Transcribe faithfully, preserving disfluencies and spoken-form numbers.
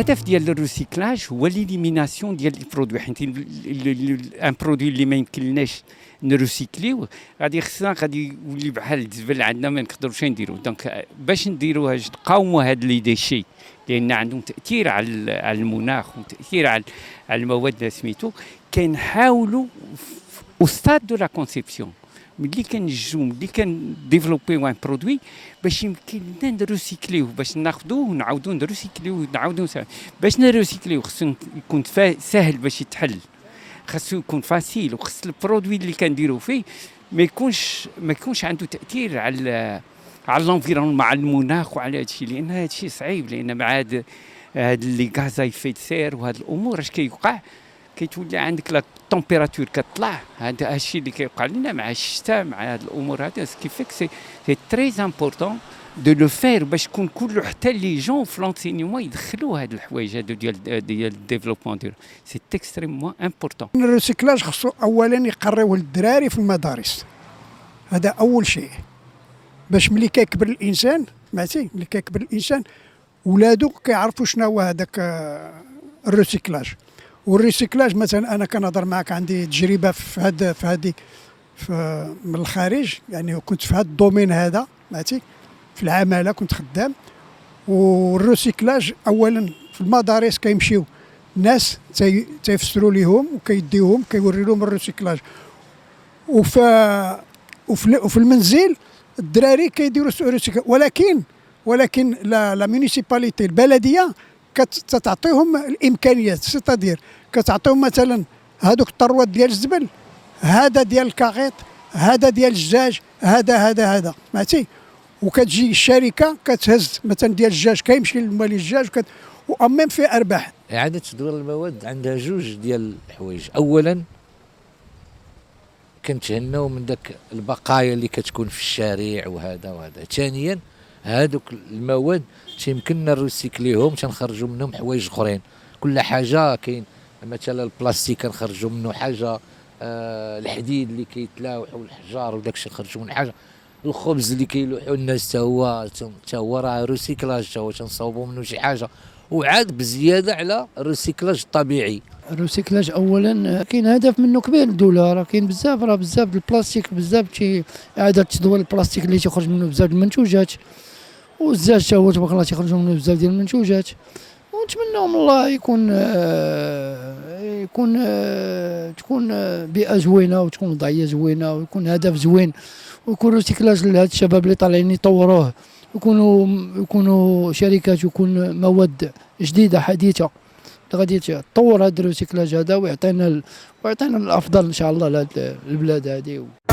الهدف ديال الريسيكلاج هو ليليميناسيون ديال البرودوي، حيت ان برودوي اللي ما يمكنناش نريسيكليوه غادي خصنا غادي يولي بحال الزبل عندنا ما نقدروش نديروه. دونك باش نديروها نقاوموا هاد لي ديشي لان عندهم تاثير على على المناخ وتاثير على على المواد سميتو، كنحاولوا او ستاد دو لا كونسيبسيون ملي كنجيو ملي كنديفلوبيو ان برودوي باش يمكن لنا نريسيكليوه، باش ناخذوه ونعاودو نريسيكليوه نعاودو باش نريسيكليوه خصو يكون سهل باش يتحل، خاصو يكون فاسيل، وخص البرودوي اللي كنديرو فيه ما يكونش ما يكونش عنده تاثير على على الانفيرون مع المناخ وعلى هذا الشيء، لان هذا الشيء صعيب. لان مع هاد هاد لي غاز ايفي سير وهاد الامور اش كيوقع كيتولي عندك لا تمبيراتور كتطلع. هذا الشيء اللي كيوقع لنا مع الشتاء مع هاد الامور هذا كيفيك سي سي تري امبورطون دو لو فير باش يكون كله حتى لي جون في لونسينيومون يدخلوا هاد الحوايج هادو ديال ديال الديفلوبمون ديالو سي اكستريمون امبورطون. الريسيكلاج خصو اولا يقريوه للدراري في المدارس، هذا اول شيء باش ملي كيكبر الانسان ماشي ملي كيكبر الانسان ولادو كيعرفوا شنو هو هذاك الريسيكلاج. والريسيكلاج مثلا انا كنهضر معك عندي تجربه في هذا في هذه من الخارج، يعني كنت في هذا الدومين هذا ماشي في العماله كنت خدام. والريسيكلاج اولا في المدارس كيمشيو ناس تيفسروا ليهم وكيديوهم كيوري لهم الريسيكلاج، وفي وفي المنزل الدراري كيديروا الريسيكلاج. ولكن ولكن لا لا مونيسيباليتي البلديه كتعطيهم الامكانيات، سيتادير كتعطيهم مثلا هذوك الطروات ديال الزبل، هذا ديال الكاغيط، هذا ديال الدجاج، هذا هذا هذا ماشي. وكتجي الشركه كتهز مثلا ديال الدجاج كيمشي لمالي الدجاج وامام فيه ارباح. اعاده تدوير المواد عندها جوج ديال الحوايج، اولا كنتهناو من داك البقايا اللي كتكون في الشارع وهذا وهذا. ثانيا هادوك المواد تيمكننا نريسيكليهم تنخرجوا منهم حوايج اخرين. كل حاجه كاين مثلا البلاستيك كنخرجوا منه حاجه، آه الحديد اللي كيتلاوح والحجار وداك الشيء خرجوا من حاجه، الخبز اللي كيلوحوا الناس حتى هو حتى هو راه ريسيكلاج، حتى هو تنصاوبوا منه شي حاجه، وعاد بزياده على الريسيكلاج الطبيعي. الريسيكلاج اولا كاين هدف منه كبير الدوله، راه كاين بزاف راه بزاف البلاستيك، بزاف شي اعاده تدوير البلاستيك اللي تيخرج منه بزاف المنتوجات، والزاج حتى هو تبارك الله تيخرجوا منه بزاف ديال المنتوجات. ونتمنوا من الله يكون آه يكون آه تكون آه بيئه زوينه وتكون وضعيه زوينه ويكون هدف زوين، ويكون ريسيكلاج لهاد الشباب اللي طالعين يطوروه، يكونوا يكونوا شركات ويكون مواد جديده حديثه غادي تطور هذا الريسيكلاج هذا ويعطينا ويعطينا الافضل ان شاء الله لهاد البلاد هذه.